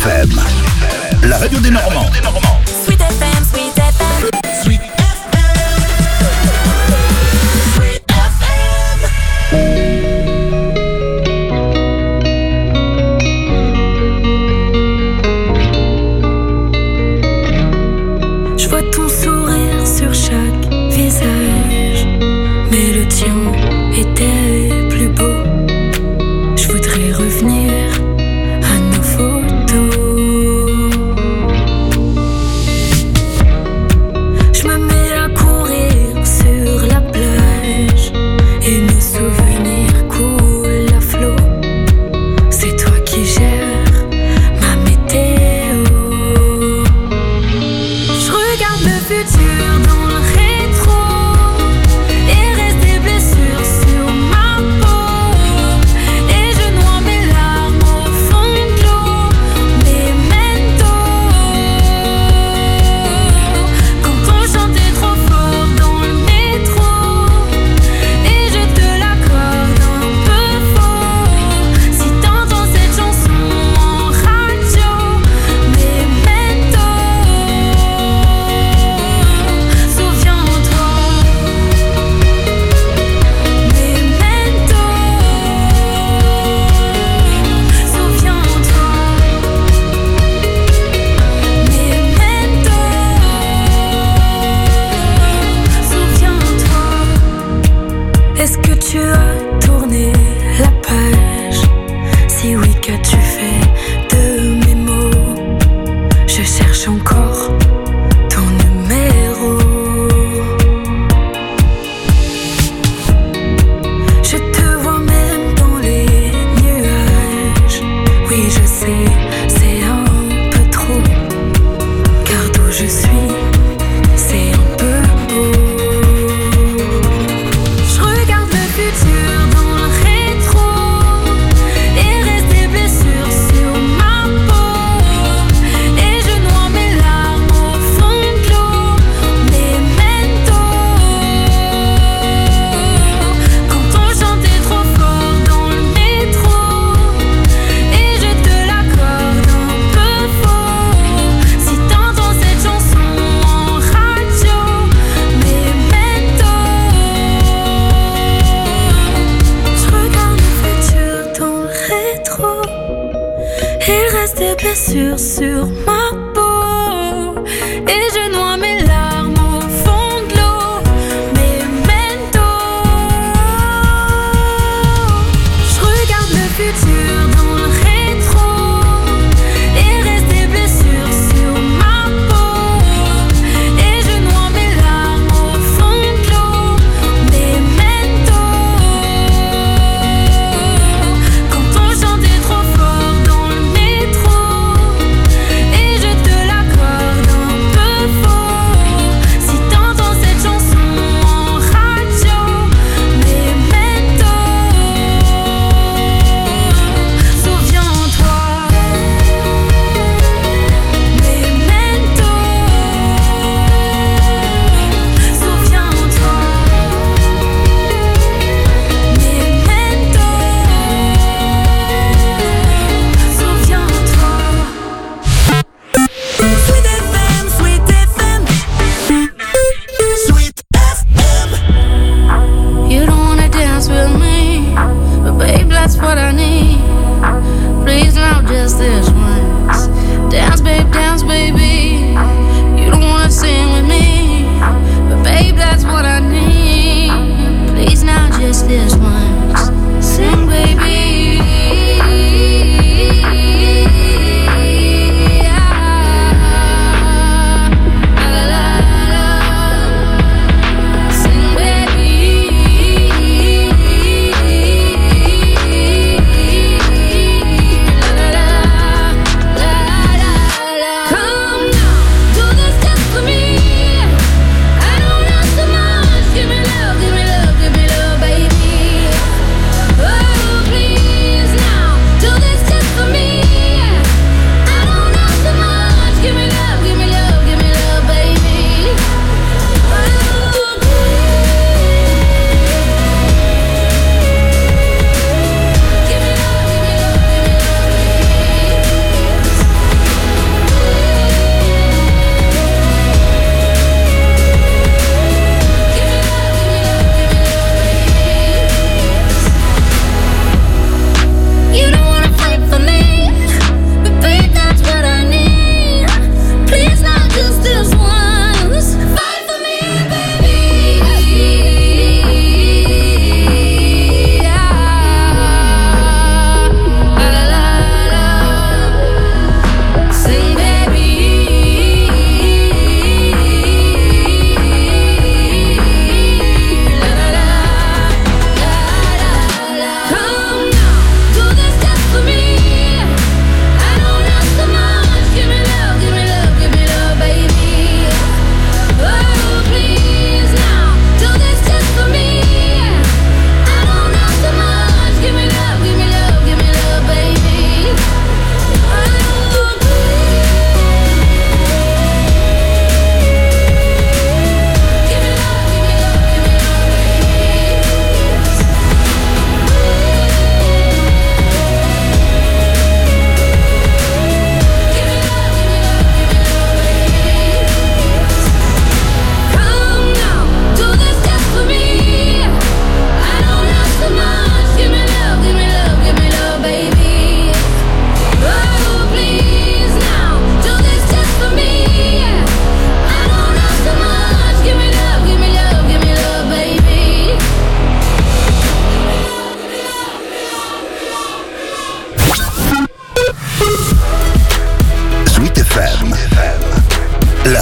FM, la radio des Normands. Sweet FM, Sweet FM. Sweet Je vois ton sourire sur chaque visage, mais le tien était plus beau. Je voudrais revenir à nos photos. Je me mets à courir sur la plage et nos souvenirs coulent à flot. C'est toi qui gères ma météo. Je regarde le futur dans le rétro et reste des blessures sur ma peau. Et je noie mes larmes au fond de l'eau. Memento. Quand on chantait trop fort dans le métro et je te l'accorde un peu faux. Si t'entends cette chanson en radio, Memento. Souviens-toi, Memento. Souviens-toi, Memento. Souviens-toi. Est-ce que tu as tourné la page? Si oui, qu'as-tu fait de mes mots? Je cherche encore ton numéro. Je te vois même dans les nuages. Oui, je sais, c'est un peu trop. Car d'où je suis, c'est un peu beau. Je regarde le futur dans le rétro et reste des blessures sur ma peau. Et je noie mes larmes au fond de l'eau. Memento. Quand on chantait trop fort dans le métro et je te l'accorde un peu faux. Si t'entends cette chanson en radio, Memento. Je regarde le futur dans le rétro et reste des blessures sur ma peau. Et je noie mes larmes au fond de l'eau. Memento. Je regarde le futur dans le rétro et reste des blessures sur ma peau. Et je noie mes larmes au fond de l'eau. Memento. Quand on chantait trop fort dans le métro et je te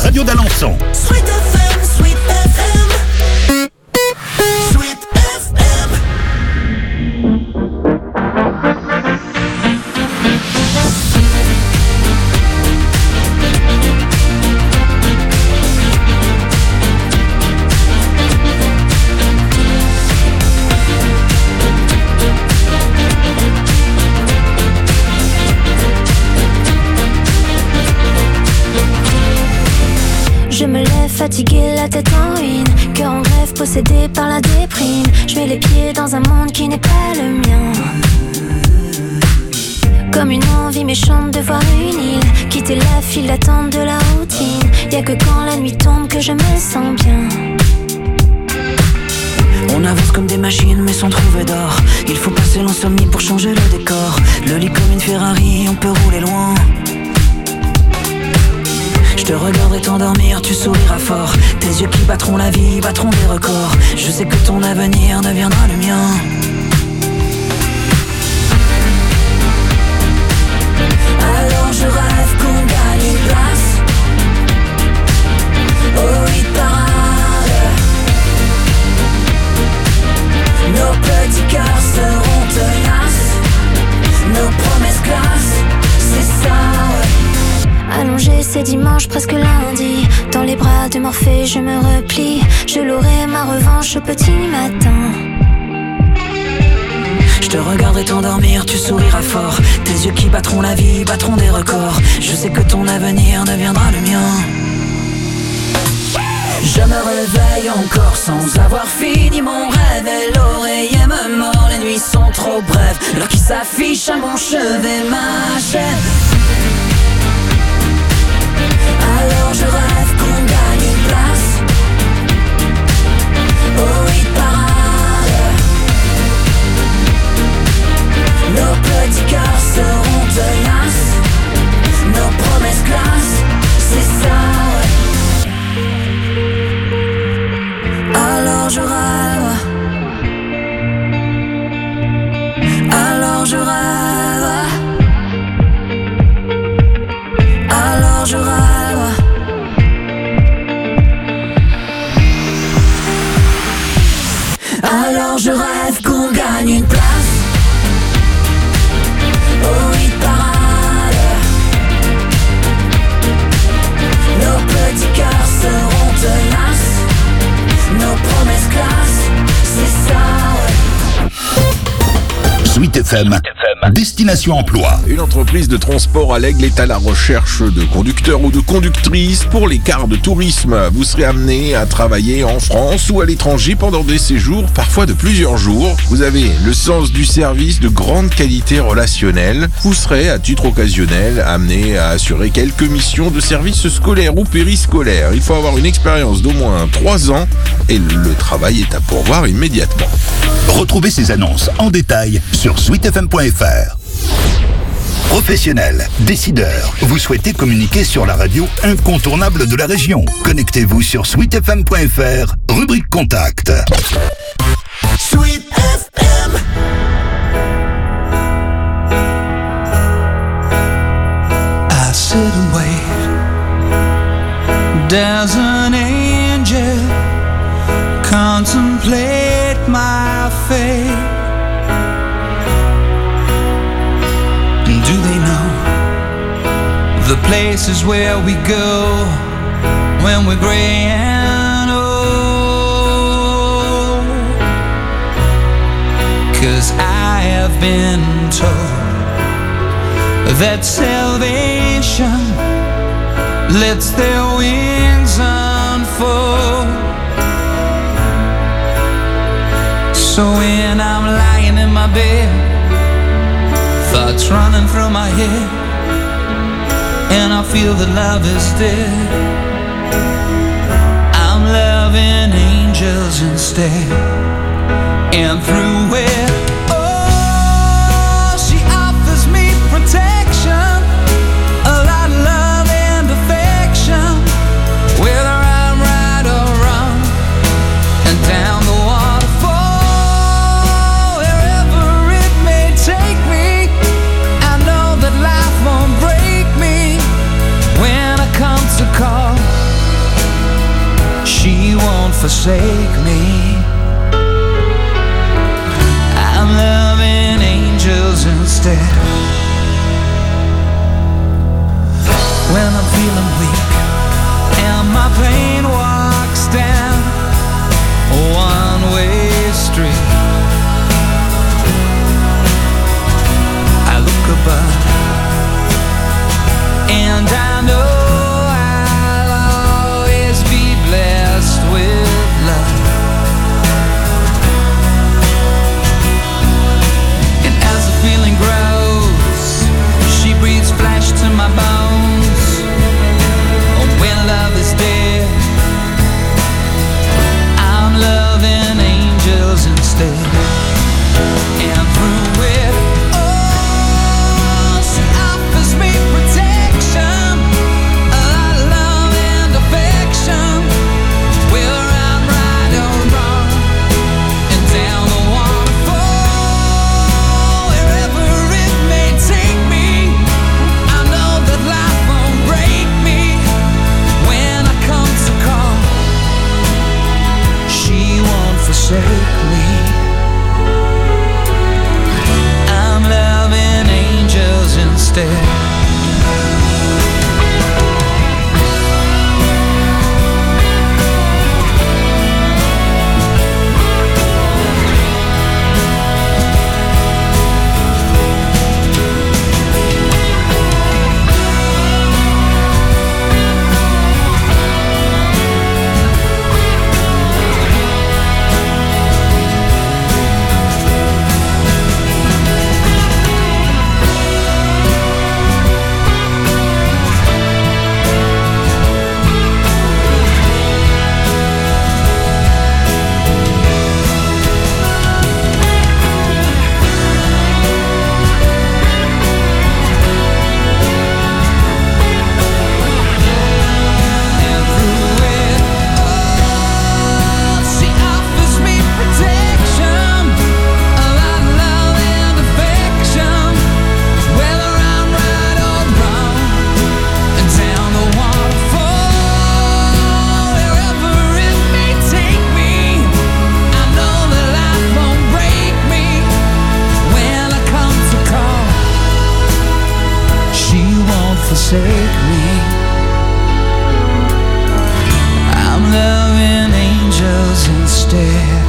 radio d'Alençon. Sweet FM, Sweet FM. Sweet FM. Je me lève fatiguée, la tête en ruine, cœur en grève, possédé par la déprime. Je mets les pieds dans un monde qui n'est pas le mien. Comme une envie méchante de voir une île, quitter la file d'attente de la routine. Y'a que quand la nuit tombe que je me sens bien. On avance comme des machines mais sans trouver d'or. Il faut passer l'insomnie pour changer le décor. Le lit comme une Ferrari, on peut rouler loin. Je te regarderai t'endormir, tu souriras fort. Tes yeux qui battront la vie, battront des records. Je sais que ton avenir deviendra le mien. Alors je rêve qu'on gagne une place au hit parade. Nos petits cœurs seront tenaces, nos promesses classent, c'est ça, ouais. Allongé, c'est dimanche, presque lundi. Dans les bras de Morphée, je me replie. Je l'aurai ma revanche au petit matin. Je te regarderai t'endormir, tu souriras fort. Tes yeux qui battront la vie, battront des records. Je sais que ton avenir deviendra le mien. Je me réveille encore sans avoir fini mon rêve. Et l'oreiller me mord, les nuits sont trop brèves. L'heure qui s'affiche à mon chevet m'achève. Alors je rêve qu'on gagne une place au hit parade. Nos petits cœurs seront tenaces, nos promesses classent, c'est ça, ouais. Alors je rêve. Alors je rêve. Alors je rêve. Alors je rêve qu'on gagne une place au hit parade. Nos petits cœurs seront tenaces, nos promesses classent, c'est ça, ouais. Sweet FM, Destination Emploi. Une entreprise de transport à l'Aigle est à la recherche de conducteurs ou de conductrices pour les cars de tourisme. Vous serez amené à travailler en France ou à l'étranger pendant des séjours, parfois de plusieurs jours. Vous avez le sens du service de grande qualité relationnelle. Vous serez, à titre occasionnel, amené à assurer quelques missions de service scolaire ou périscolaire. Il faut avoir une expérience d'au moins 3 ans et le travail est à pourvoir immédiatement. Retrouvez ces annonces en détail sur sweetfm.fr. Professionnels, décideurs, vous souhaitez communiquer sur la radio incontournable de la région. Connectez-vous sur sweetfm.fr, rubrique Contact. Sweet FM. I sit and wait. There's an angel contemplate my fate. Do they know the places where we go when we're gray and old? 'Cause I have been told that salvation lets their wings unfold. So when I'm lying in my bed, thoughts running through my head, and I feel that love is dead, I'm loving angels instead. And through it, oh, she offers me protection, a lot of love and affection, whether I'm right or wrong, and down the waterfall, wherever it may take me, I know that life won't break me when I come to call. forsake me. I'm loving angels instead. When I'm feeling weak and my pain walks down a one-way street, I look above and I know I'll always be blessed with love. And as the feeling grows, she breathes flesh to my bones. When love is dead, I'm loving angels instead. And through it all, she offers me protection, love and affection. Whether I'm right or wrong, and down the waterfall, wherever it may take me, I know that life won't break me. When I come to call, she won't forsake me. I'm loving angels instead. Forsake me. I'm loving angels instead.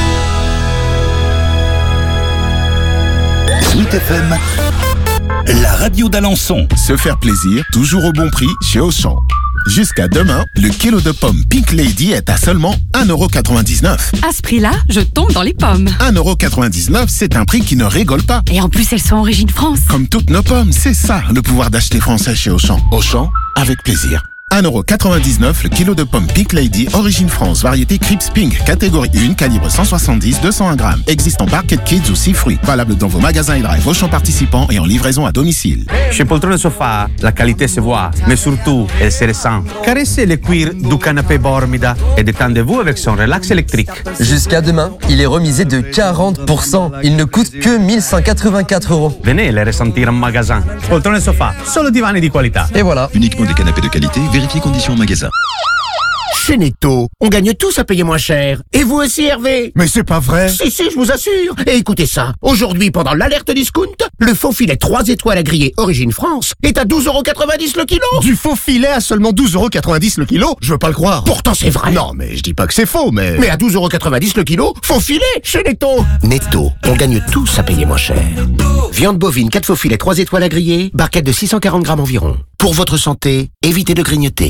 Sweet FM, la radio d'Alençon. Se faire plaisir, toujours au bon prix chez Auchan. Jusqu'à demain, le kilo de pommes Pink Lady est à seulement 1,99€. À ce prix-là, je tombe dans les pommes. 1,99€, c'est un prix qui ne rigole pas. Et en plus, elles sont origine France. Comme toutes nos pommes, c'est ça, le pouvoir d'acheter français chez Auchan. Auchan, avec plaisir. 1,99€ le kilo de pommes Pink Lady, origine France, variété Crips Pink, catégorie 1, calibre 170-201 grammes. Existe en Barquette Kids ou 6 fruits. Valable dans vos magasins et drive Auchan participants et en livraison à domicile. Chez Poltrone Sofa, la qualité se voit, mais surtout, elle se ressent. Caressez le cuir du canapé Bormida et détendez-vous avec son relax électrique. Jusqu'à demain, il est remisé de 40%. Il ne coûte que 1184€. Venez le ressentir en magasin. Poltrone Sofa, solo divani di qualità. Et voilà. Uniquement des canapés de qualité, vérifiez conditions en magasin. Chez Netto, on gagne tous à payer moins cher. Et vous aussi, Hervé? Mais c'est pas vrai. Si, je vous assure. Et écoutez ça. Aujourd'hui, pendant l'alerte discount, le faux filet 3 étoiles à griller Origine France est à 12,90€ le kilo. Du faux filet à seulement 12,90€ le kilo? Je veux pas le croire. Pourtant, c'est vrai. Non, mais je dis pas que c'est faux, mais... Mais à 12,90€ le kilo, faux filet chez Netto. Netto, on gagne tous à payer moins cher. Viande bovine, 4 faux filets 3 étoiles à griller, barquette de 640 grammes environ. Pour votre santé, évitez de grignoter.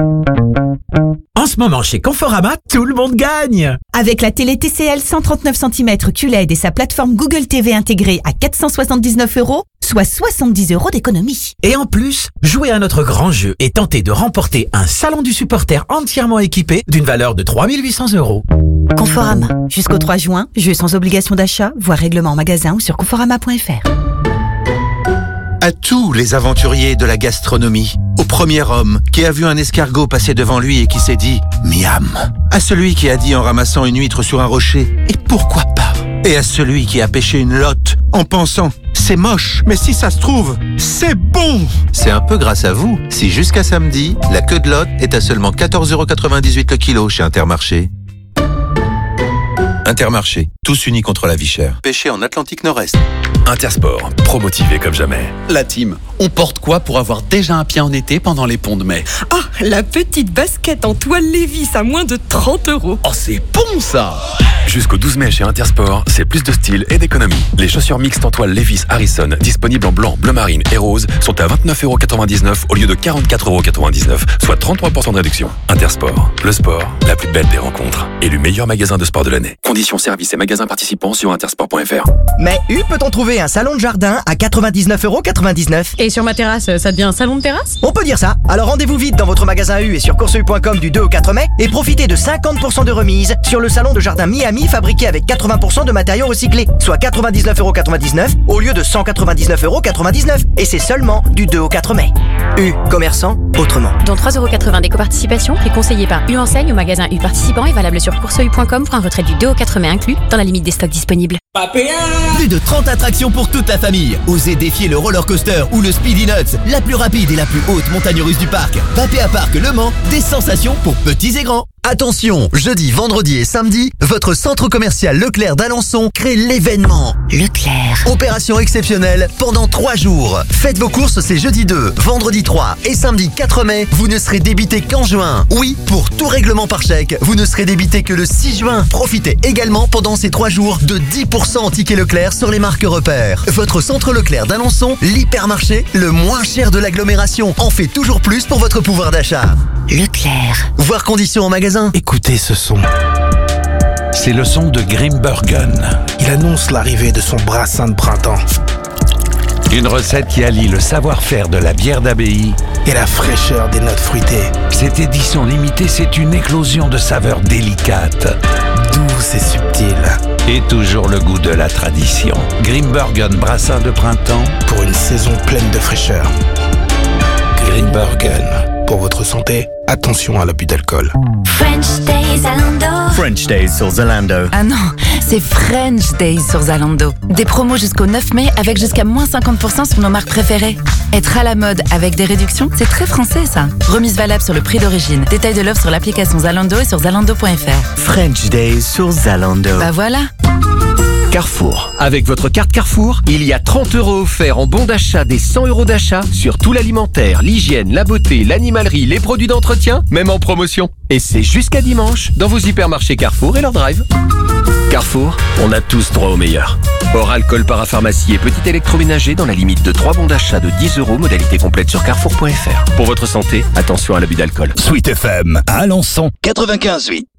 En ce moment, chez Conforama, tout le monde gagne! Avec la télé TCL 139 cm QLED et sa plateforme Google TV intégrée à 479€, soit 70€ d'économie. Et en plus, jouez à notre grand jeu et tentez de remporter un salon du supporter entièrement équipé d'une valeur de 3800€. Conforama. Jusqu'au 3 juin, jeu sans obligation d'achat, voire règlement en magasin ou sur conforama.fr. À tous les aventuriers de la gastronomie, au premier homme qui a vu un escargot passer devant lui et qui s'est dit « Miam », à celui qui a dit en ramassant une huître sur un rocher « Et pourquoi pas ?» et à celui qui a pêché une lotte en pensant « C'est moche, mais si ça se trouve, c'est bon !» C'est un peu grâce à vous si jusqu'à samedi, la queue de lotte est à seulement 14,98€ le kilo chez Intermarché. Intermarché, tous unis contre la vie chère. Pêché en Atlantique Nord-Est. Intersport, pro-motivé comme jamais. La team, on porte quoi pour avoir déjà un pied en été pendant les ponts de mai? Ah, la petite basket en toile Lévis à moins de 30 €. Oh, c'est bon ça! Jusqu'au 12 mai chez Intersport, c'est plus de style et d'économie. Les chaussures mixtes en toile Levi's Harrison, disponibles en blanc, bleu marine et rose, sont à 29,99 € au lieu de 44,99 €, soit 33% de réduction. Intersport, le sport, la plus belle des rencontres. Élu meilleur magasin de sport de l'année. Conditions, services et magasins participants sur intersport.fr. Mais peut-on trouver un salon de jardin à 99,99 €? Et sur ma terrasse, ça devient un salon de terrasse? On peut dire ça. Alors rendez-vous vite dans votre magasin U et sur courseu.com du 2 au 4 mai et profitez de 50% de remise sur le salon de jardin Miami fabriqué avec 80% de matériaux recyclés, soit 99,99 € au lieu de 199,99 €. Et c'est seulement du 2 au 4 mai. U, commerçant autrement. Dont 3,80 € d'éco-participation, prix conseillé par U Enseigne au magasin U participant et valable sur courseu.com pour un retrait du 2 au 4 mai inclus dans la limite des stocks disponibles. Plus de 30 attractions pour toute la famille. Osez défier le roller coaster ou le Speedy Nuts, la plus rapide et la plus haute montagne russe du parc. Papéa Park Le Mans, des sensations pour petits et grands. Attention, jeudi, vendredi et samedi, votre centre commercial Leclerc d'Alençon crée l'événement. Leclerc. Opération exceptionnelle pendant 3 jours. Faites vos courses, c'est jeudi 2, vendredi 3 et samedi 4 mai. Vous ne serez débité qu'en juin. Oui, pour tout règlement par chèque, vous ne serez débité que le 6 juin. Profitez également pendant ces 3 jours de 10% en tickets Leclerc sur les marques repères. Votre centre Leclerc d'Alençon, l'hypermarché, le moins cher de l'agglomération, en fait toujours plus pour votre pouvoir d'achat. Leclerc. Voir conditions en magasin. Écoutez ce son. C'est le son de Grimbergen. Il annonce l'arrivée de son brassin de printemps. Une recette qui allie le savoir-faire de la bière d'abbaye et la fraîcheur des notes fruitées. Cette édition limitée, c'est une éclosion de saveurs délicates, douces et subtiles. Et toujours le goût de la tradition. Grimbergen brassin de printemps pour une saison pleine de fraîcheur. Grimbergen. Pour votre santé, attention à l'abus d'alcool. French Days Zalando. French Days sur Zalando. Ah non, c'est French Days sur Zalando. Des promos jusqu'au 9 mai avec jusqu'à moins 50% sur nos marques préférées. Être à la mode avec des réductions, c'est très français ça. Remise valable sur le prix d'origine. Détail de l'offre sur l'application Zalando et sur zalando.fr. French Days sur Zalando. Bah voilà. Carrefour. Avec votre carte Carrefour, il y a 30 € offerts en bon d'achat des 100 € d'achat sur tout l'alimentaire, l'hygiène, la beauté, l'animalerie, les produits d'entretien, même en promotion. Et c'est jusqu'à dimanche dans vos hypermarchés Carrefour et leur drive. Carrefour, on a tous droit au meilleur. Hors alcool, parapharmacie et petit électroménager dans la limite de 3 bons d'achat de 10 €, modalité complète sur carrefour.fr. Pour votre santé, attention à l'abus d'alcool. Sweet FM à Alençon 95.8.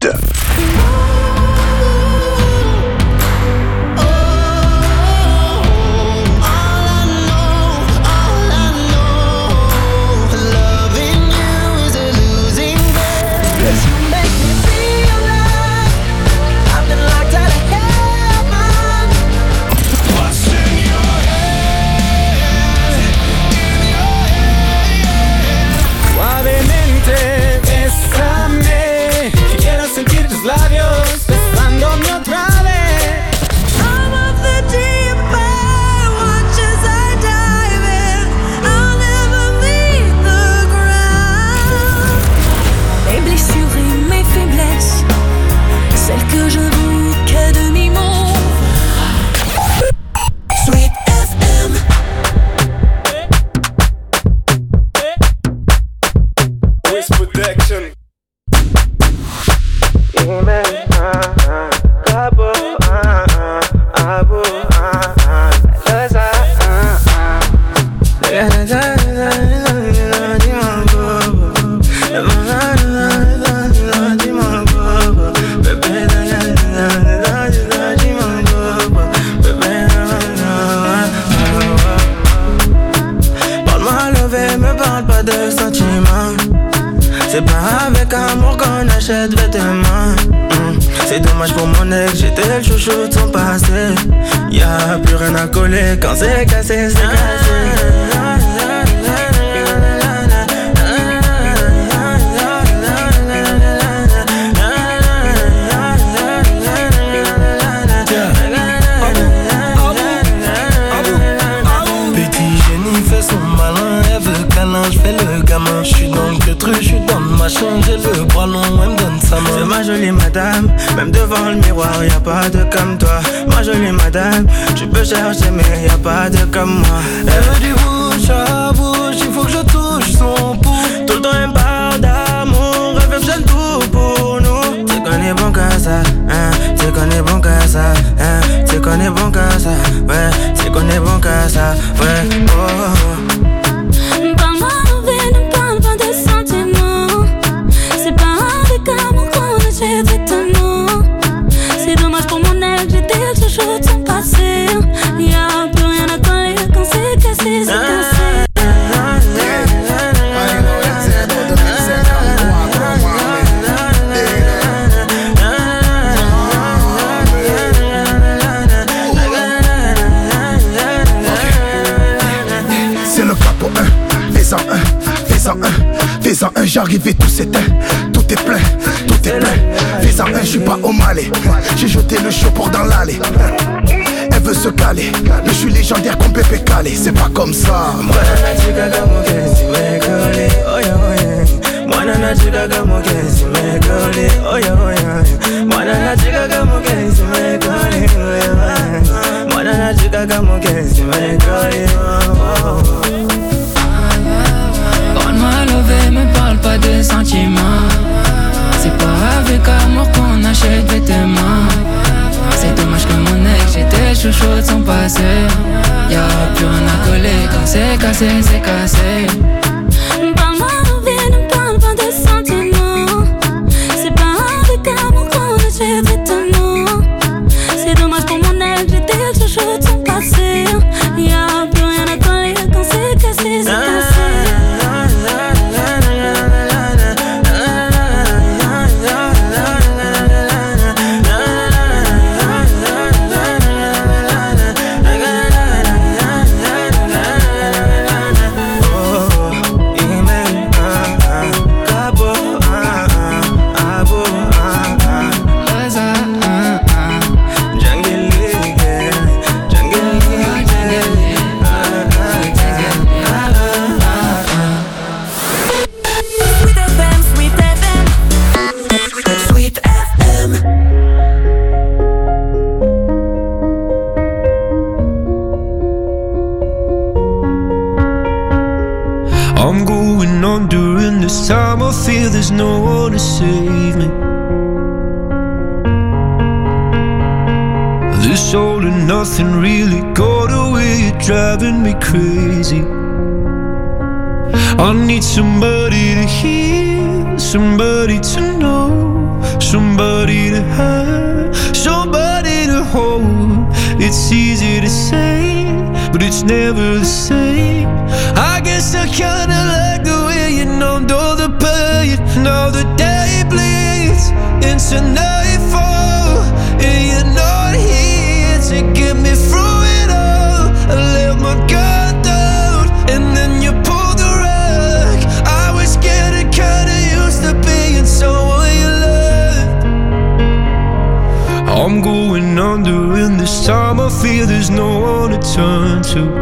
C'est pas avec amour qu'on achète vêtements. C'est dommage pour mon ex, j'étais le chouchou de son passé. Y'a plus rien à coller quand c'est cassé, c'est cassé. J'fais le gamin, j'suis dans le truc, j'suis dans le machin, j'ai le bras long, elle me donne sa main. C'est ma jolie madame. Même devant le miroir, y'a pas de comme toi. Ma jolie madame, tu peux chercher mais y'a pas de comme moi. Elle me dit bouche à bouche, il faut que je touche son pouls. Tout le temps elle me parle d'amour, elle veut que j'aime tout pour nous. Tu connais bon qu'à ça, hein, tu connais bon qu'à ça, hein, tu connais bon qu'à ça, ouais, tu connais bon qu'à ça, ouais, oh. Parle-moi d'envie, ne parle pas de sentiments. C'est pas avec amour qu'on achète vêtements. C'est dommage pour mon ex, j'étais le chouchou de son passé. Y'a plus rien à coller quand c'est cassé, c'est cassé. Fais-en un, j'arrive et tout s'éteint. Tout est plein, tout est plein. Fais-en un, j'suis pas au Malais. J'ai jeté le chaud dans l'allée. Elle veut se caler, mais j'suis légendaire comme Pépé Calé. C'est pas comme ça. Parle-moi lové, me parle pas de sentiments. C'est pas avec amour qu'on achète vêtements. C'est dommage que mon ex, j'étais chouchou de son passé. Y'a plus rien à coller quand c'est cassé, c'est cassé. Parle-moi d'envie, ne parle pas de sentiments. C'est pas avec amour qu'on achète vêtements. C'est dommage pour mon ex, j'étais le chouchou de son passé. Y'a plus rien à coller quand c'est cassé, c'est cassé. I'm going on during this time. I feel there's no one to save me. This all and nothing really got away, you're driving me crazy. I need somebody to hear, somebody to know, somebody to have, somebody to hold. It's easy to say, but it's never the same. I guess I kinda like the way you numbed all the pain. Now the day bleeds into nightfall, and you're not here to get me through it all. I let my guard down, and then you pulled the rug. I was getting kinda used to being someone you loved. I'm going under, and this time I feel there's no one to turn to.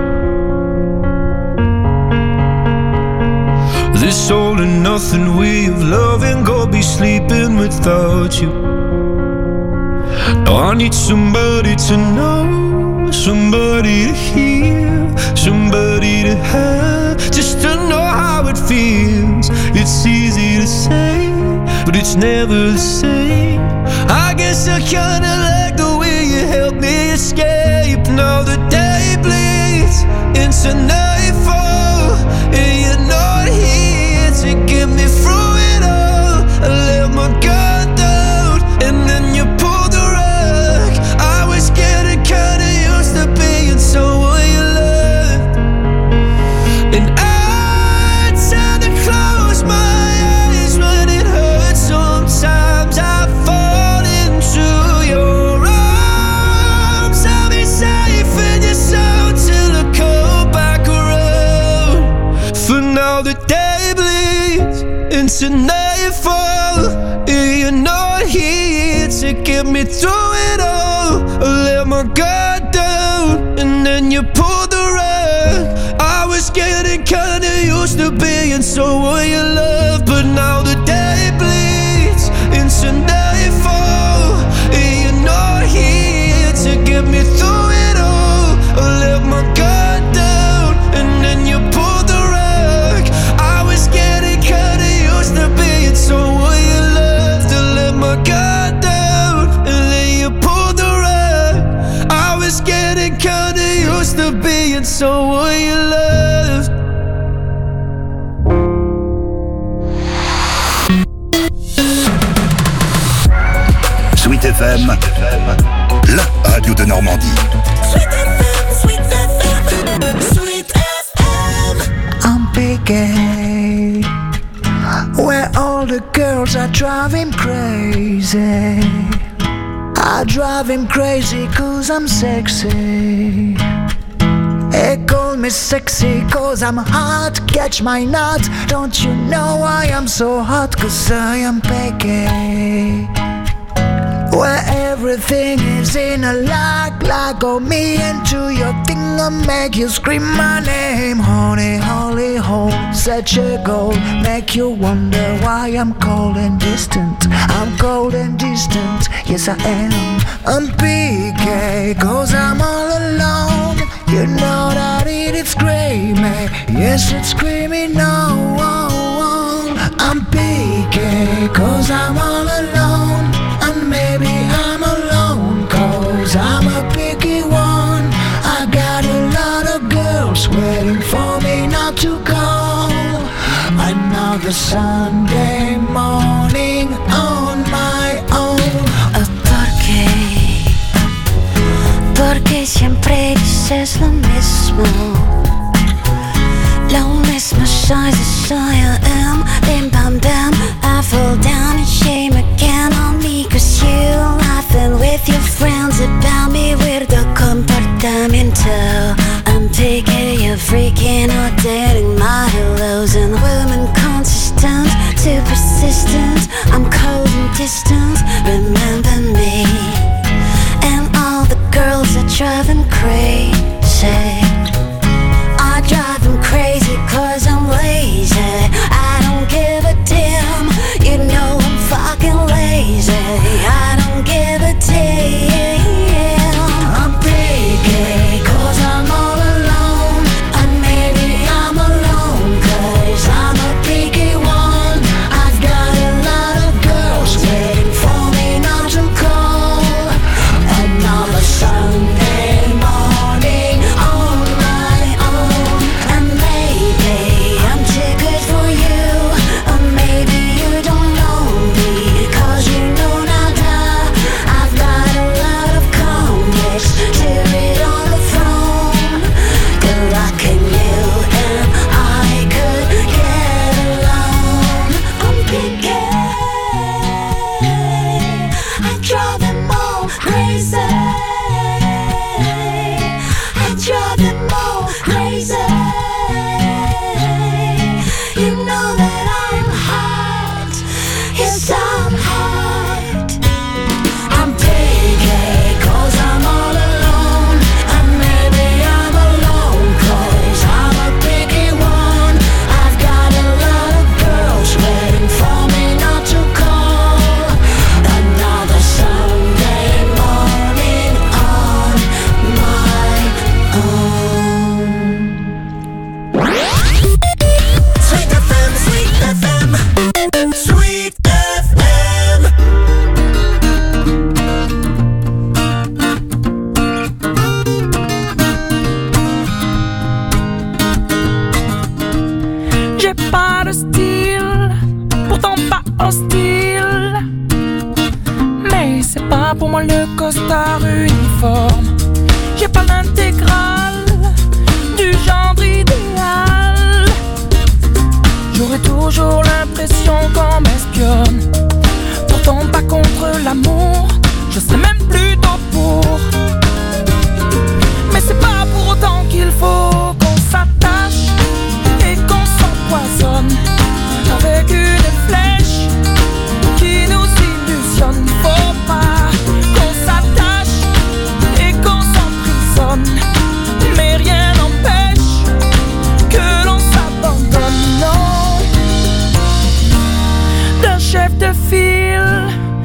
This all and nothing way of loving, go be sleeping without you. Now I need somebody to know, somebody to hear, somebody to have, just to know how it feels. It's easy to say, but it's never the same. I guess I kinda like the way you help me escape. Now the day bleeds into nightfall, and you're not here to get me through it all. I let my guard down, and then you pulled the rug. I was getting kinda used to being someone you loved, and I tend to close my eyes when it hurts. Sometimes I fall into your arms. I'll be safe in your soul till I come back around. For now the day bleeds into nightfall, and you're not here to get me through it all. I let my guard down, and then you pulled the rug. I was getting kinda used to being someone you love, but now the day bleeds into it's a nightfall, and you're not here to get me through it all. I let my guard down, and then you pulled the rug. I was getting kinda used to being someone you loved. To let my guard down, and then you pulled the rug. I was getting kinda used to being someone you loved. Sweet FM, la radio de Normandie. Sweet FM, Sweet FM, Sweet FM. I'm picking where all the girls are driving crazy. I drive him crazy cause I'm sexy. They call me sexy cause I'm hot. Catch my nut. Don't you know I am so hot? Cause I am picky. Where everything is in a lock on me into your thing and make you scream my name. Honey, holy hole, such a goal. Make you wonder why I'm cold and distant. I'm cold and distant, yes I am. I'm PK, cause I'm all alone. You know that it's screaming, yes it's screaming no. I'm PK, cause I'm all alone. And maybe I'm alone, cause I'm a picky one. I got a lot of girls waiting for me not to go. Another Sunday morning on my own. Porque siempre dices lo mismo. Lo mismo size as I am. Bim bam bam, I fall down and shame again on me. Cause you laughing with your friends about me. Weirdo comportamiento. I'm taking you freaking out, dating my hellos. And women consistent, too persistent. I'm cold and distant, remember me. And all the girls are driving crazy. I drive them crazy cause I'm lazy. I don't give a damn. You know I'm fucking lazy. I don't give a damn. I'm picky cause I'm all alone. And maybe I'm alone cause I'm a picky one. I've got a lot of girls waiting for me not to call. Another Sunday morning on my own. And maybe I'm too good for you. Or maybe you don't know me cause you know nada. I've got a lot of comics to read on the phone. Good luck in you and I could get along. I'm picky. I drive them all crazy. I drive them all crazy. You know that I'm hot. Yes, I'm hot. I'm picky cause I'm all alone. And maybe I'm alone cause I'm a picky one. I've got a lot of girls waiting for me not to call. Another Sunday morning on my own. Sweet FM, Sweet FM, Sweet FM. J'ai pas de style, pourtant pas hostile. Mais c'est pas pour moi le costard uniforme. J'ai pas l'intégrale du genre idéal. J'aurais toujours l'impression qu'on m'espionne. Pourtant pas contre l'amour, je serais même plutôt pour. Mais c'est pas pour autant qu'il faut qu'on s'attache et qu'on s'empoisonne avec une flèche qui nous illusionne. Faut pas qu'on s'attache et qu'on s'emprisonne, mais rien n'empêche que l'on s'abandonne. Non, d'un chef de file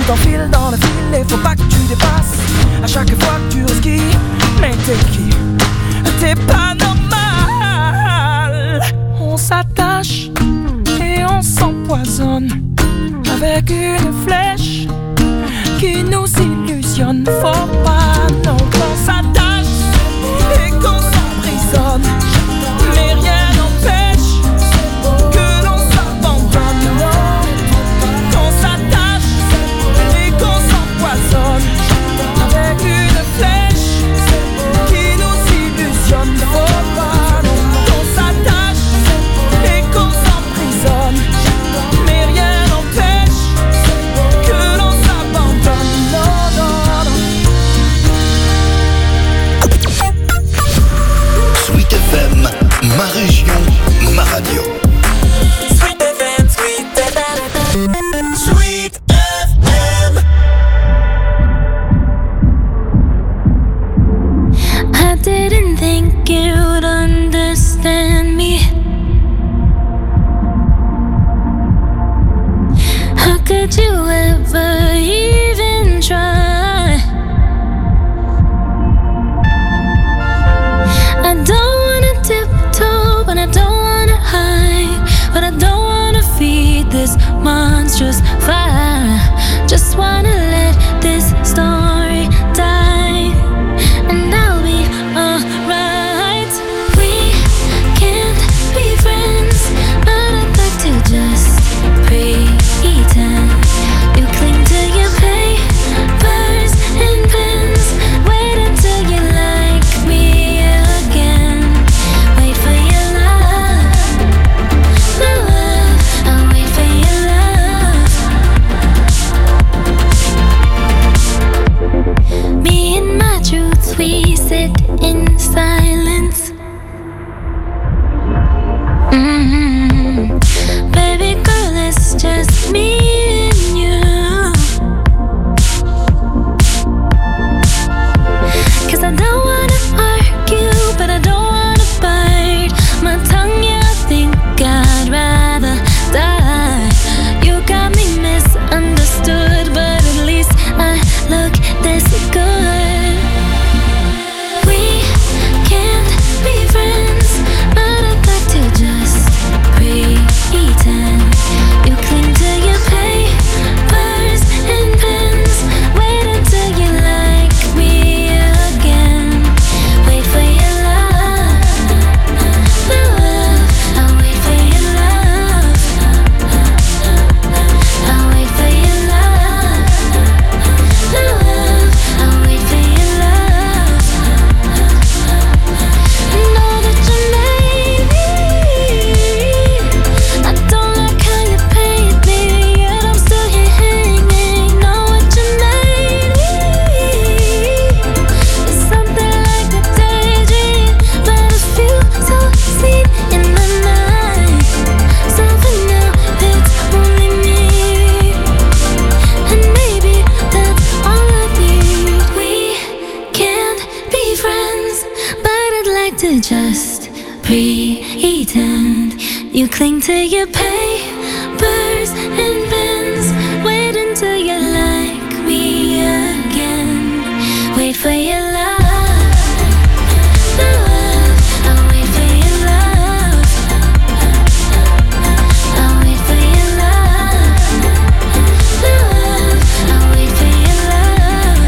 t'enfiles dans le fil et faut pas que tu dépasses. À chaque fois que tu resquilles, mais t'es qui? T'es pas normal. On s'attache et on s'empoisonne avec une flèche qui nous illusionne. Faut pas non qu'on s'attache et qu'on s'emprisonne, mais rien n'empêche que l'on s'abandonne. Non, qu'on s'attache et qu'on s'empoisonne avec une flèche qui nous illusionne. Faut pas non qu'on s'attache et qu'on s'emprisonne, mais rien n'empêche que l'on s'abandonne. Non, non, non. Sweet FM, ma région, ma radio. Sweet FM, Sweet FM, Sweet FM. I didn't think you'd understand me. How could you ever even try? I don't wanna tiptoe, but I don't wanna hide, but I don't wanna feed this monstrous fire. Just wanna let this story die, and I'll be alright. We can't be friends, but I'd like to just pretend. You cling to your papers and pens. Wait until you like me again. Wait for your love, my love. I'll wait for your love. Me and my truth, we sit in silence. Baby girl, it's just me and you. 'Cause I don't wanna argue, but I don't wanna bite my tongue. Yeah, I think I'd rather die. You got me misunderstood, but at least I look this good. We can't be friends, but I'd like to just pretend. You cling to your papers and pens. Wait until you like me again. Wait for your love, my love. I'll wait for your love. I'll wait for your love, my love. I'll wait for your love. Know that you made me. I don't like how you paid me, yet I'm still here hanging. Know what you made me. It's something like a daydream, but a few so seen in the night. So for now, it's only me, and maybe that's all I need. We can't be friends, but I'd like to just pretend. You cling to your papers and pens. Wait until you like me again. Wait for your love, my love. I'll wait for your love. I'll wait for your love, my love. I'll wait for your love.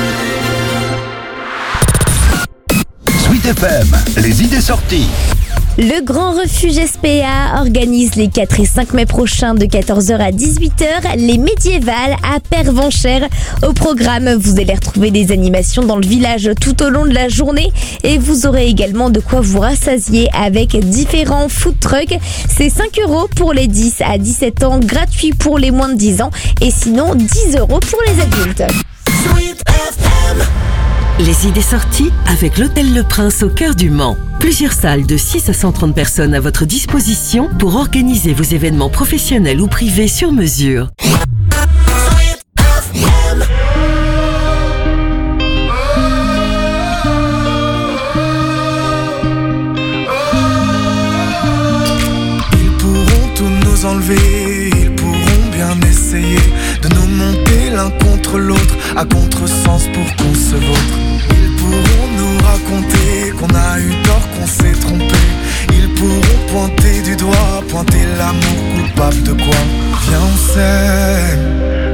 FM, les idées sorties. Le Grand Refuge SPA organise les 4 et 5 mai prochains de 14h à 18h les médiévales à Pervenchères. Au programme, vous allez retrouver des animations dans le village tout au long de la journée et vous aurez également de quoi vous rassasier avec différents food trucks. C'est 5 € pour les 10 à 17 ans, gratuit pour les moins de 10 ans et sinon 10 € pour les adultes. Les idées sorties avec l'Hôtel Le Prince au cœur du Mans. Plusieurs salles de 6 à 130 personnes à votre disposition pour organiser vos événements professionnels ou privés sur mesure. Ils pourront tout nous enlever, ils pourront bien essayer de nous monter l'un contre l'autre à contresens pour qu'on se vautre. Ils pourront nous raconter qu'on a eu tort, qu'on s'est trompé. Ils pourront pointer du doigt, pointer l'amour coupable de quoi. Viens on s'aime,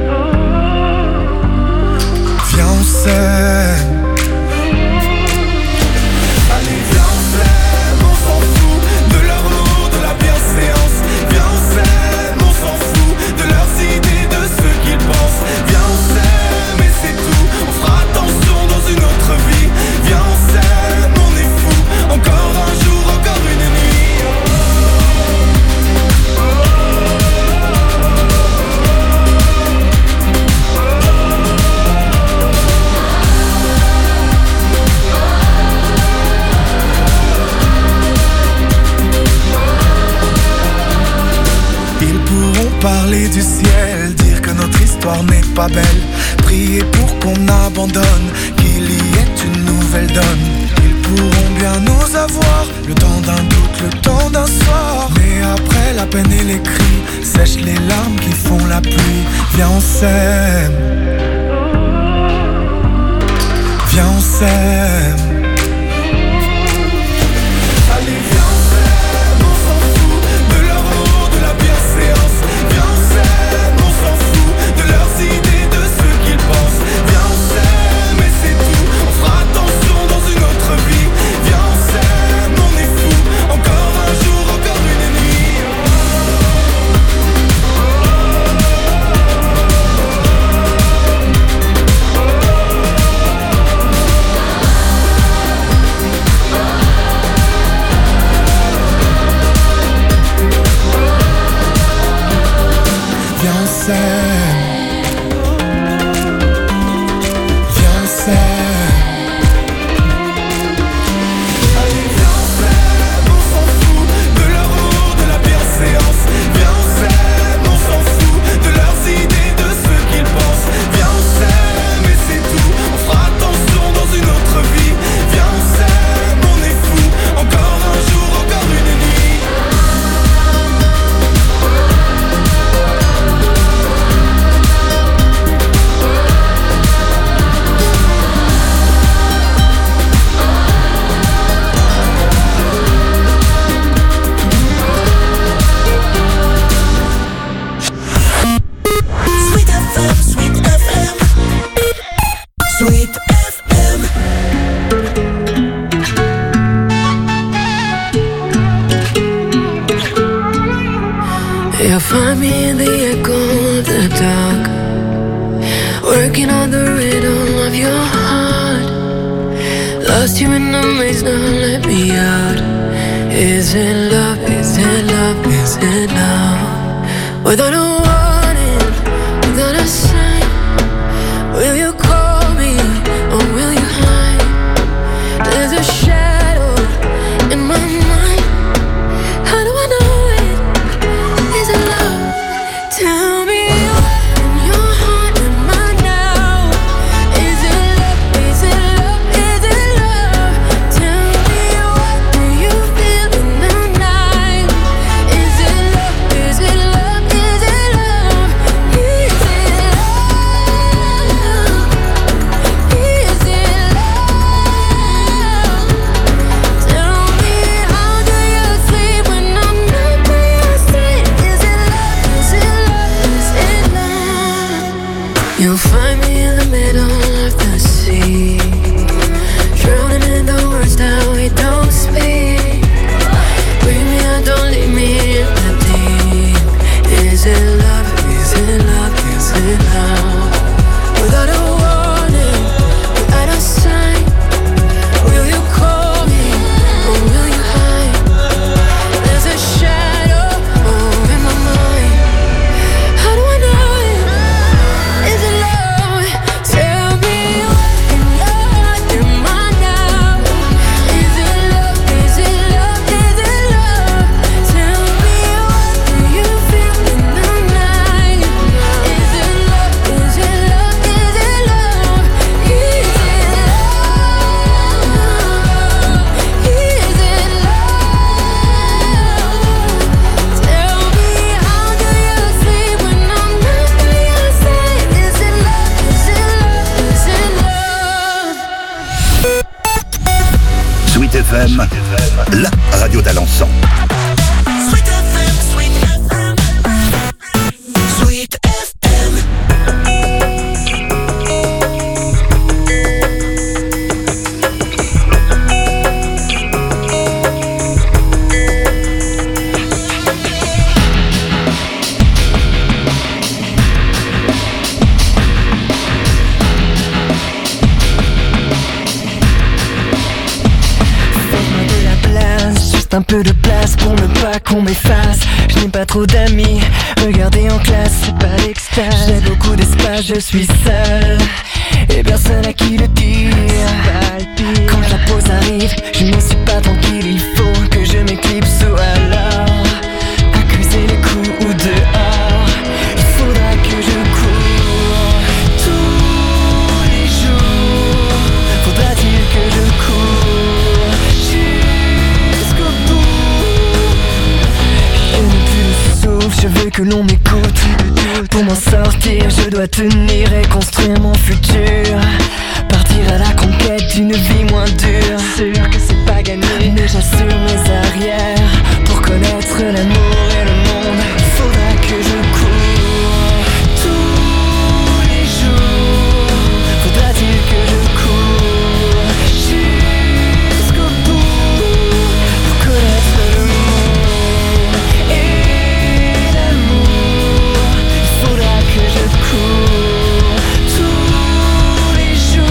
viens on s'aime. Allez viens on s'aime, on s'en fout de leur lot, de la bienséance. Viens on s'aime, on s'en fout de leurs idées, de ce qu'ils pensent. Viens on s'aime et c'est tout, on fera attention dans une autre vie. Viens on s'aime, on est fou, encore un jour, encore une nuit. Ils pourront parler du ciel, dire que notre histoire n'est pas belle, prier pour qu'on abandonne, qu'il y ait une nouvelle donne. Ils pourront bien nous avoir, le temps d'un doute, le temps d'un soir. Mais après la peine et les cris, sèchent les larmes qui font la pluie. Viens on s'aime, viens on s'aime. Allez viens on s'aime, on s'en fout de leur lot, de la bienséance. Viens on s'aime, on s'en fout de leurs idées, de ce qu'ils pensent. Viens on s'aime et c'est tout, on fera attention dans une autre vie. Viens on s'aime, on est fou, encore un jour, encore une nuit. Viens on s'aime, viens on s'aime. Allez viens on s'aime, on s'en fout de leur lot, de la bienséance. Viens on s'aime, on s'en fout de leurs idées, de ce qu'ils pensent. Viens on s'aime et c'est tout, on fera attention dans une autre vie. Viens on s'aime, on est fou, encore un jour, encore une nuit. Sweet FM, Sweet FM, Sweet FM. You'll find me in the echo of the dark, working on the rhythm of your heart. Lost you in the maze, now let me out. Is it love, is it love, is it love? Without a warning, without a sign, will you call me or will you hide? There's a shadow in my mind. How do I know it? Is it love? Tell me what in your heart am I now? Is it love? Is it love? Is it love? Tell me what do you feel in the night? Is it love? Is it love? Is it FM, la radio d'Alençon. Sweet FM, Sweet FM, Sweet FM. Un peu de place pour ne pas qu'on m'efface. Je n'ai pas trop d'amis, regardez en classe, c'est pas l'extase. J'ai beaucoup d'espace, je suis seul et personne à qui le dire. Quand la pause arrive, je ne suis pas tranquille. Il faut que je m'éclipse ou alors accuser les coups ou dehors. Il faudra que je cours tous les jours. Faudra-t-il que je cours? Je veux que l'on m'écoute. Pour m'en sortir, je dois tenir et construire mon futur. Partir à la conquête d'une vie moins dure. Sûr que c'est pas gagné, mais j'assure mes arrières. Pour connaître l'amour et le monde, il faudra que je cours tous les jours. Faudra-t-il que je cours jusqu'au bout pour connaître le monde et que je cours tous les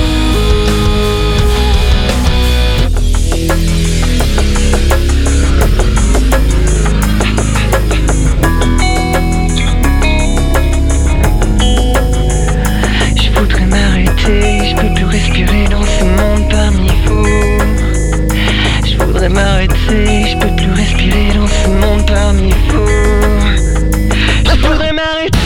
Je voudrais m'arrêter, je peux plus respirer dans ce monde parmi vous. Je voudrais m'arrêter, je peux plus respirer dans ce monde parmi vous. Je voudrais m'arrêter.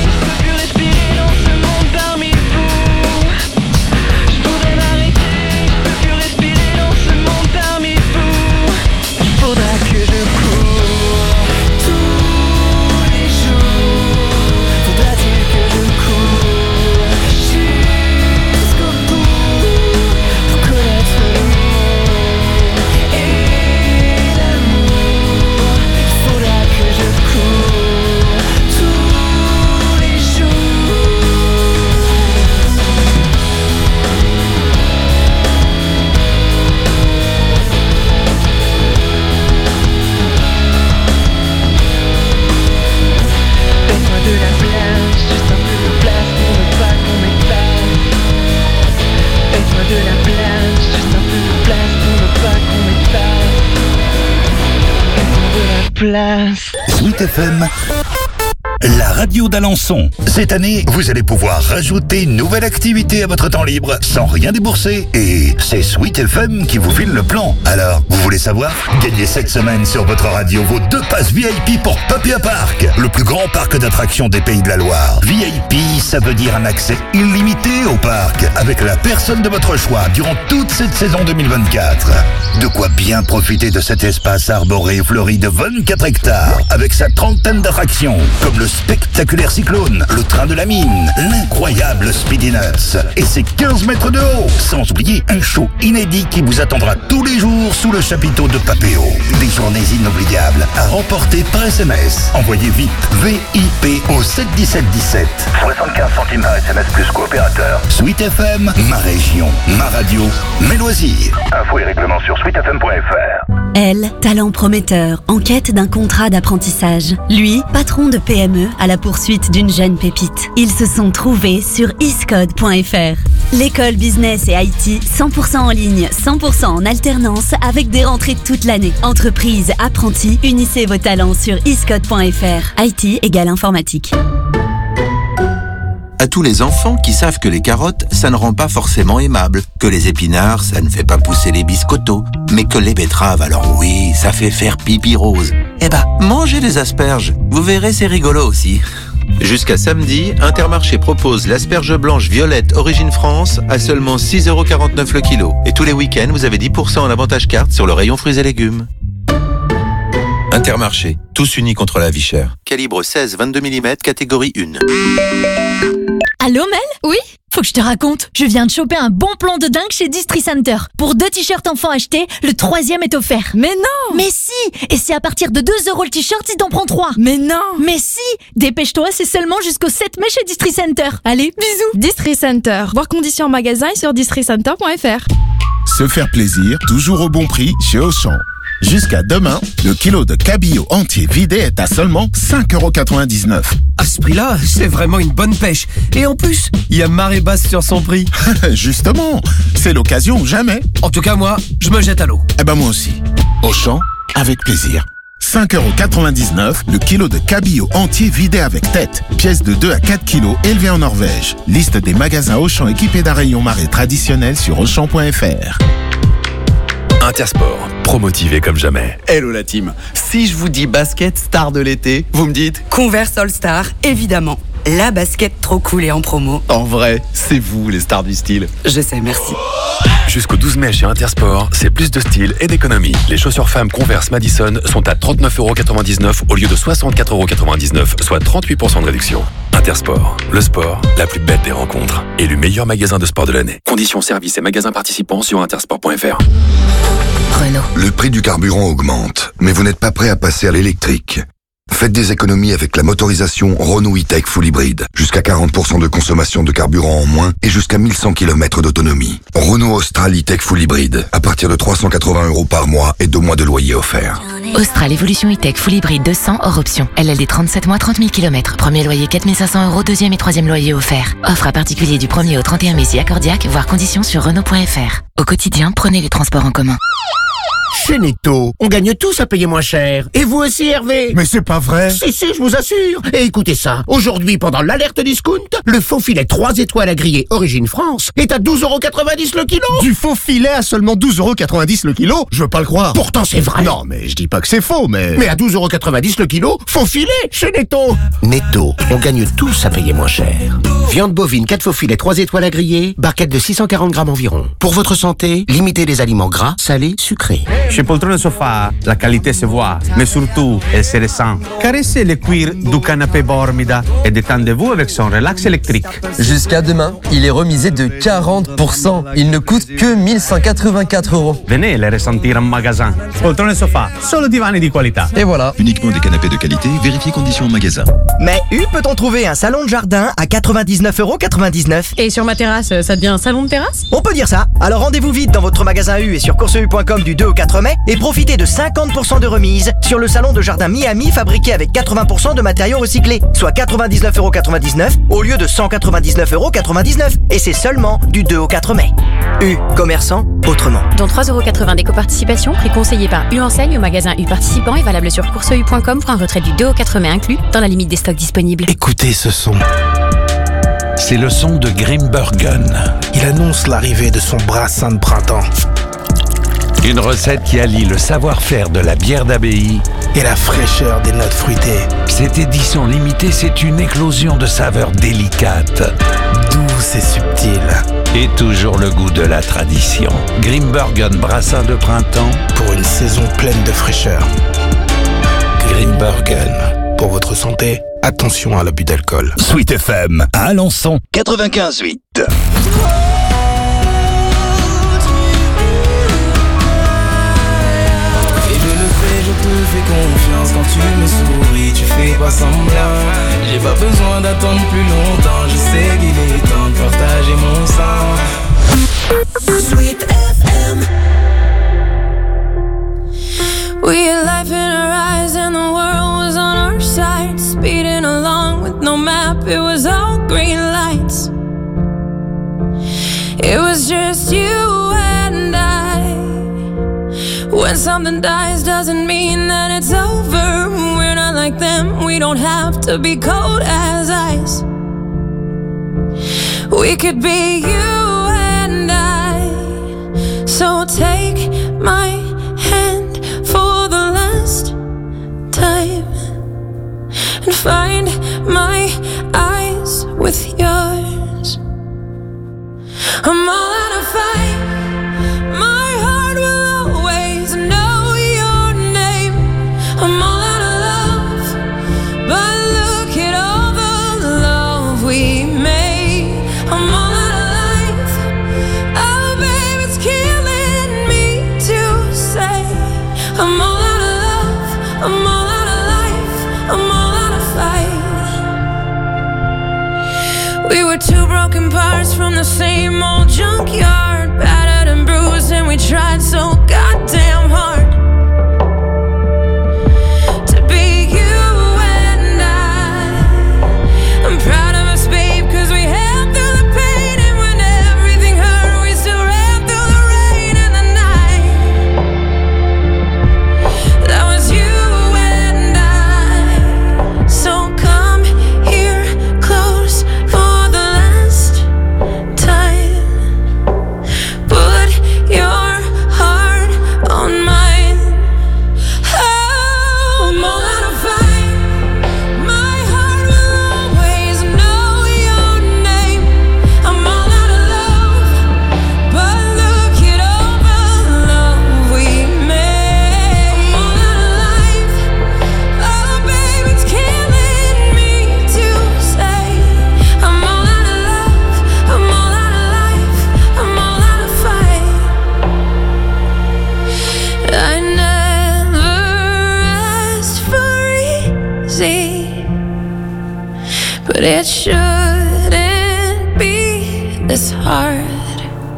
Sweet FM, la radio d'Alençon. Cette année, vous allez pouvoir rajouter une nouvelle activité à votre temps libre sans rien débourser. Et c'est Sweet FM qui vous file le plan. Alors, vous voulez savoir? Gagnez cette semaine sur votre radio vos 2 passes VIP pour Papéa Park, le plus grand parc d'attractions des Pays de la Loire. VIP, ça veut dire un accès illimité au parc, avec la personne de votre choix durant toute cette saison 2024. De quoi bien profiter de cet espace arboré et fleuri de 24 hectares, avec sa trentaine d'attractions, comme le spectaculaire cyclone, le train de la mine, l'incroyable Speedy Nuts et ses 15 mètres de haut. Sans oublier un show inédit qui vous attendra tous les jours sous le chapiteau de Papéo. Des journées inoubliables à remporter par SMS. Envoyez vite VIP au 71717. 75 centimes par SMS plus coopérateur. Sweet FM, ma région, ma radio, mes loisirs. Infos et règlements sur sweetfm.fr. Elle, talent prometteur, en quête d'un contrat d'apprentissage. Lui, patron de PME à la poursuite d'une jeune pépite. Ils se sont trouvés sur iscode.fr. L'école business et IT 100% en ligne, 100% en alternance avec des rentrées toute l'année. Entreprise, apprentis, unissez vos talents sur iscode.fr. IT égale informatique. À tous les enfants qui savent que les carottes, ça ne rend pas forcément aimable, que les épinards, ça ne fait pas pousser les biscottos, mais que les betteraves, alors oui, ça fait faire pipi rose. Eh ben, mangez des asperges, vous verrez, c'est rigolo aussi. Jusqu'à samedi, Intermarché propose l'asperge blanche violette Origine France à seulement 6,49€ le kilo. Et tous les week-ends, vous avez 10% en avantage carte sur le rayon fruits et légumes. Intermarché, tous unis contre la vie chère. Calibre 16-22 mm, catégorie 1. Allô Mel? Oui? Faut que je te raconte, je viens de choper un bon plan de dingue chez Distri Center. Pour 2 t-shirts enfants achetés, le 3e est offert. Mais non! Mais si! Et c'est à partir de 2 € le t-shirt si t'en prends 3. Mais non! Mais si! Dépêche-toi, c'est seulement jusqu'au 7 mai chez Distri Center. Allez, bisous! Distri Center. Voir conditions en magasin et sur districenter.fr. Se faire plaisir, toujours au bon prix chez Auchan. Jusqu'à demain, le kilo de cabillaud entier vidé est à seulement 5,99 €. À ce prix-là, c'est vraiment une bonne pêche. Et en plus, il y a marée basse sur son prix. Justement, c'est l'occasion ou jamais. En tout cas, moi, je me jette à l'eau. Eh ben moi aussi. Auchan, avec plaisir. 5,99 € le kilo de cabillaud entier vidé avec tête. Pièce de 2 à 4 kilos élevée en Norvège. Liste des magasins Auchan équipés d'un rayon marée traditionnel sur Auchan.fr. Intersport, promotivé comme jamais. Hello la team. Si je vous dis basket star de l'été, vous me dites Converse All Star, évidemment. La basket trop cool et en promo. En vrai, c'est vous les stars du style. Je sais, merci. Jusqu'au 12 mai chez Intersport, c'est plus de style et d'économie. Les chaussures femmes Converse Madison sont à 39,99 € au lieu de 64,99 €, soit 38% de réduction. Intersport, le sport, la plus belle des rencontres. Élu meilleur magasin de sport de l'année. Conditions, services et magasins participants sur intersport.fr. Renault. Le prix du carburant augmente, mais vous n'êtes pas prêt à passer à l'électrique. Faites des économies avec la motorisation Renault E-Tech Full Hybrid. Jusqu'à 40% de consommation de carburant en moins et jusqu'à 1100 km d'autonomie. Renault Austral E-Tech Full Hybrid. À partir de 380 € par mois et 2 mois de loyer offert. Austral Evolution E-Tech Full Hybrid 200 hors option. LLD 37 mois, 30 000 km. Premier loyer 4 500 €, deuxième et troisième loyer offert. Offre à particulier du 1er au 31 mai si accordiaque, voire conditions sur Renault.fr. Au quotidien, prenez les transports en commun. Chez Netto, on gagne tous à payer moins cher. Et vous aussi, Hervé? Mais c'est pas vrai. Si, je vous assure. Et écoutez ça. Aujourd'hui, pendant l'alerte discount, le faux filet 3 étoiles à griller Origine France est à 12,90 € le kilo. Du faux filet à seulement 12,90 € le kilo? Je veux pas le croire. Pourtant, c'est vrai. Non, mais je dis pas que c'est faux, mais... Mais à 12,90 € le kilo, faux filet chez Netto. Netto, on gagne tous à payer moins cher. Viande bovine 4 faux filets 3 étoiles à griller, barquette de 640 grammes environ. Pour votre santé, limitez les aliments gras, salés, sucrés. Chez Poltrone Sofa, la qualité se voit, mais surtout, elle se ressent. Caressez le cuir du canapé Bormida et détendez-vous avec son relax électrique. Jusqu'à demain, il est remisé de 40%. Il ne coûte que 1184 €. Venez le ressentir en magasin. Poltrone Sofa, solo divani di qualità. Et voilà. Uniquement des canapés de qualité, vérifiez conditions en magasin. Mais peut-on trouver un salon de jardin à 99,99 €? Et sur ma terrasse, ça devient un salon de terrasse? On peut dire ça. Alors rendez-vous vite dans votre magasin U et sur courseu.com du 2 au 4 mai et profitez de 50% de remise sur le salon de jardin Miami fabriqué avec 80% de matériaux recyclés, soit 99,99 € au lieu de 199,99 €. Et c'est seulement du 2 au 4 mai. U, commerçant autrement. Dont 3,80 € d'éco-participation, prix conseillé par U Enseigne au magasin U participant et valable sur courseu.com pour un retrait du 2 au 4 mai inclus dans la limite des stocks disponibles. Écoutez ce son. C'est le son de Grimbergen. Il annonce l'arrivée de son brassin de printemps. Une recette qui allie le savoir-faire de la bière d'abbaye et la fraîcheur des notes fruitées. Cette édition limitée, c'est une éclosion de saveurs délicates, douces et subtiles. Et toujours le goût de la tradition. Grimbergen brassin de printemps pour une saison pleine de fraîcheur. Grimbergen. Pour votre santé, attention à l'abus d'alcool. Sweet FM à Alençon 95.8. Confiance quand tu me souris, tu fais pas semblant. J'ai pas besoin d'attendre plus longtemps, je sais qu'il est temps de partager mon sang. Sweet FM. We had life in our eyes and the world was on our side, speeding along with no map, it was all green lights. It was just you and I. When something dies doesn't mean that it's over. We're not like them, we don't have to be cold as ice. We could be you and I. So take my hand for the last time and find my eyes with yours. I'm all out of fight. My heart will always know your name. I'm all out of love, but look at all the love we made. I'm all out I'm all out of life, I'm all out of fight. We were two broken parts from the same old junkyard, battered and bruised, and we tried so goddamn hard to be you and I'm proud of us, babe, 'cause we held through the pain, and when everything hurt, we still ran through the rain and the night. That was you and I. So come here close for the last time. Put your heart on mine. Oh, I'm all out of fight. My heart will always know your name. I'm all out of love, but look at all the love we made. I'm all out of life. Oh, babe, it's killing me to say. I'm all out of love, I'm all out of life, I'm all out of fight. I never asked for easy, but it shouldn't be this hard.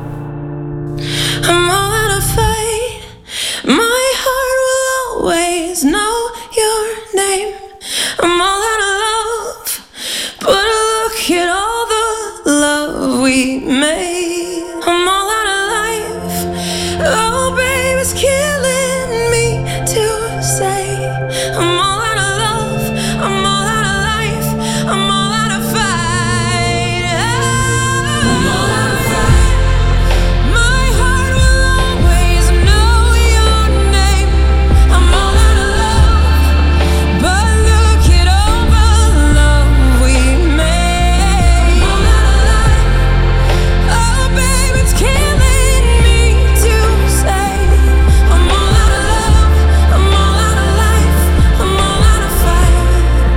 I'm all out of fight. My heart will always know your name. I'm all out of love, but look at all the love we made. I'm all out of life. Oh, babe, it's killing me to say. I'm all out of love, I'm all out of life, I'm all out of fight. I'm all out of fight. My heart will always know your name. I'm all out of love, but look at all the love we made. I'm all out of life. Oh, babe, it's killing me to say. I'm all out of love, I'm all out of life, I'm all out of fight.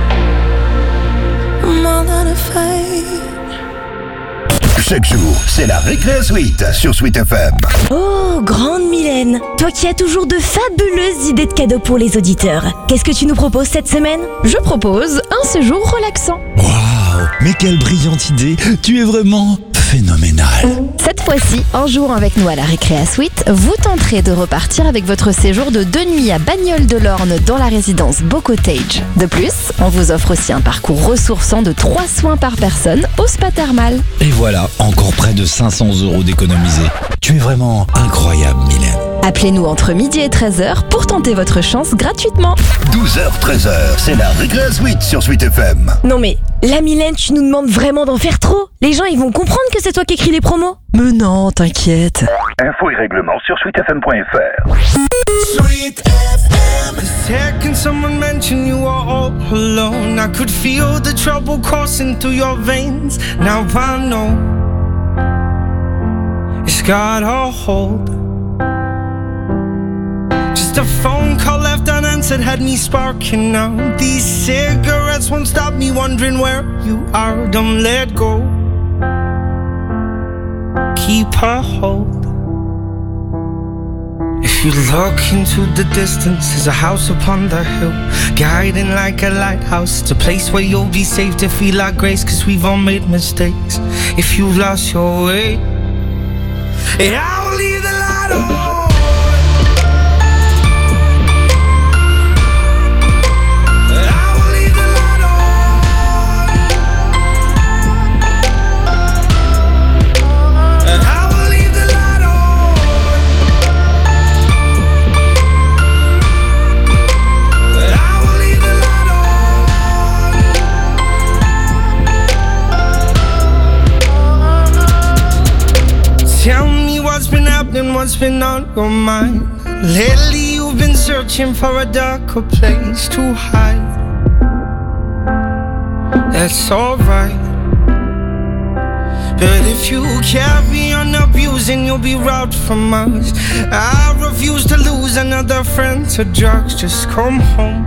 I'm all out of fight. Chaque jour, c'est la Récré Suite sur Sweet FM. Oh, grande Mylène, toi qui as toujours de fabuleuses idées de cadeaux pour les auditeurs. Qu'est-ce que tu nous proposes cette semaine? Je propose un séjour relaxant. Waouh, mais quelle brillante idée. Tu es vraiment phénoménal. Cette fois-ci, en jouant avec nous à la Récréa Suite, vous tenterez de repartir avec votre séjour de 2 nuits à Bagnoles-de-l'Orne dans la résidence Beau Cottage. De plus, on vous offre aussi un parcours ressourçant de 3 soins par personne au spa thermal. Et voilà, encore près de 500 € d'économiser. Tu es vraiment incroyable, Mylène. Appelez-nous entre midi et 13h pour tenter votre chance gratuitement. 12h, 13h, c'est la Récré Suite sur Sweet FM. Non mais, la Mylène, tu nous demandes vraiment d'en faire trop. Les gens, ils vont comprendre que c'est toi qui écris les promos. Mais non, t'inquiète. Infos et règlements sur sweetfm.fr. Sweet FM. The second someone mentioned you were all alone, I could feel the trouble coursing through your veins. Now I know it's got a hold. Just a phone call left unanswered had me sparking now. These cigarettes won't stop me wondering where you are. Don't let go. Keep a hold. If you look into the distance, there's a house upon the hill, guiding like a lighthouse. It's a place where you'll be safe to feel like grace, 'cause we've all made mistakes. If you've lost your way, yeah, I'll leave the light on. Tell me what's been happening, what's been on your mind. Lately you've been searching for a darker place to hide. That's alright, but if you carry on abusing, you'll be robbed from us. I refuse to lose another friend to drugs. Just come home,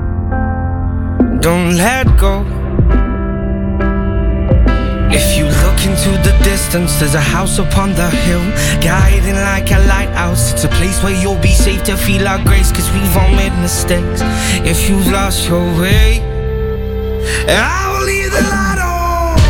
don't let go. If you look look into the distance, there's a house upon the hill, guiding like a lighthouse. It's a place where you'll be safe to feel our grace, cause we've all made mistakes. If you've lost your way, I will leave the light on.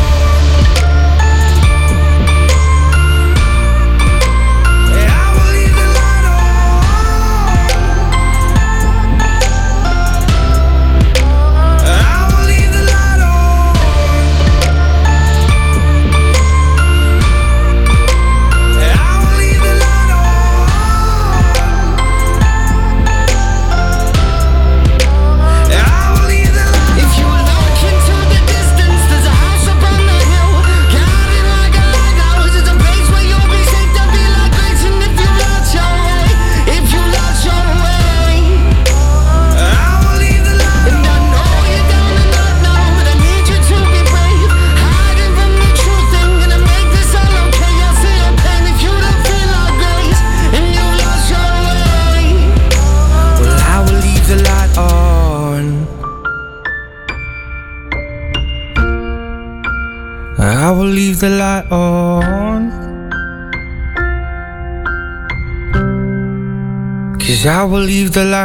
I will leave the light on, 'cause I will leave the light